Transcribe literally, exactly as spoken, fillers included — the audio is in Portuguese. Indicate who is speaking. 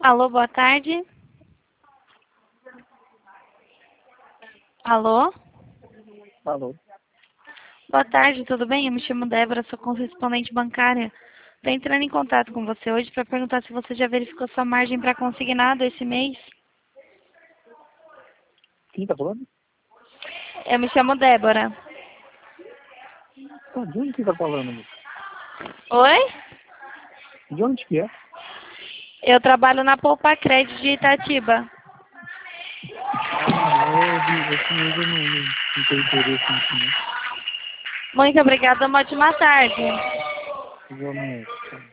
Speaker 1: Alô, boa tarde. Alô?
Speaker 2: Alô?
Speaker 1: Boa tarde, tudo bem? Eu me chamo Débora, sou correspondente bancária. Estou entrando em contato com você hoje para perguntar se você já verificou sua margem para consignado esse mês.
Speaker 2: Quem tá falando?
Speaker 1: Eu me chamo Débora.
Speaker 2: Ah, de onde que tá falando, moço?
Speaker 1: Oi?
Speaker 2: De onde que é?
Speaker 1: Eu trabalho na Poupa Crédito de Itatiba.
Speaker 2: Ah, eu de esse mês eu não, não, não tenho interesse nisso, não.
Speaker 1: Muito obrigada, uma ótima tarde.
Speaker 2: Igualmente.